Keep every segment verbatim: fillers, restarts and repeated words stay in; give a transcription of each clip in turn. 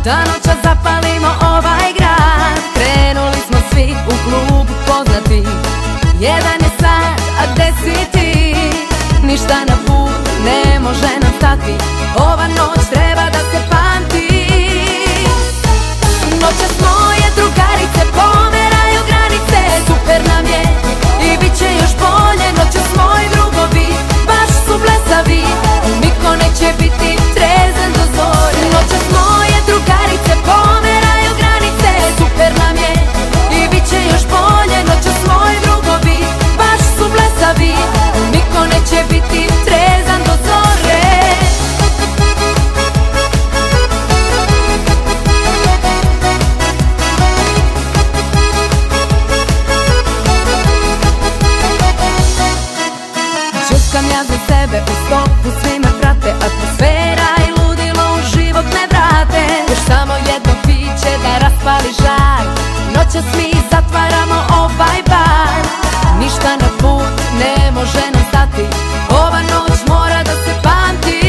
da noća zapalimo ovaj grad. Krenuli smo svi u klub poznati, jedan je sad, a gde si ti? Ništa na put ne može nam stati, ova noć treba da se pamti. Noćas moje drugarice pomeraju granice, super nam je i bit će još bolje. Noćas moji drugovi baš su blesavi, niko neće biti trezan do zore. Noćas moje drugarice pomeraju granice, super nam je i bit će još bolje. Noćas moji drugovi baš su blesavi, niko neće biti trezan do zore. Čuskam ja za sebe u stopu, svi me prate, atmosfera i ludilo u život ne vrate. Još samo jedno piće da raspali žar, noćas mi zatvaramo ovaj bar. Ništa na put ne može nam stati, ova noć mora da se pamti.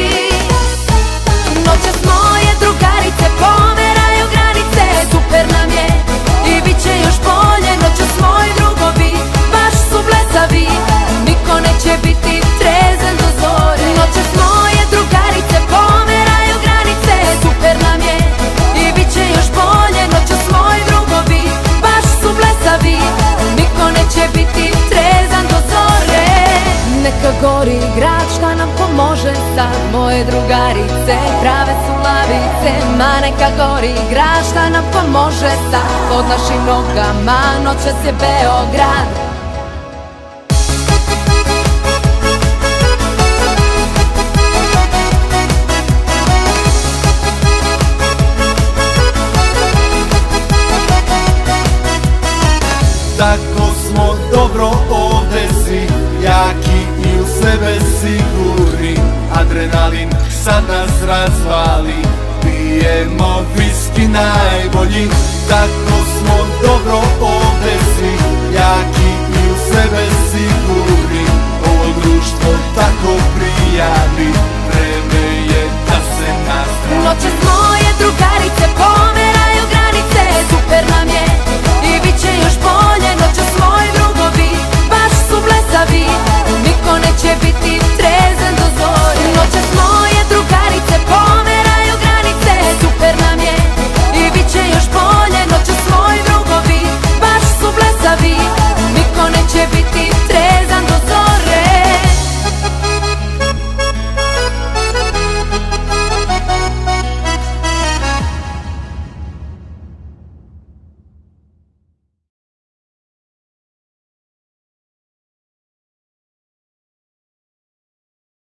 Noćas moje drugarice pomeraju granice, super nam je i bit će još bolje. Noćas moji drugovi baš su blesavi, niko neće biti trezan do zore. Noćas moje drugarice pomeraju granice, super nam je i bit će još bolje. Noćas moji drugovi baš su blesavi, niko neće biti trezan do zore. Neka gori grad, šta nam pomože sad? Moje drugarice prave su lavice, ma neka gori grad, šta nam pomože sad? Pod našim nogama noćas je Beograd. Tako smo dobro ovde svi, jaki i u sebe sigurni. Adrenalin sad nas razvali, pijemo viski najbolji. Tako smo dobro ovde svi, jaki i u sebe sigurni. Ovo društvo tako prijavi,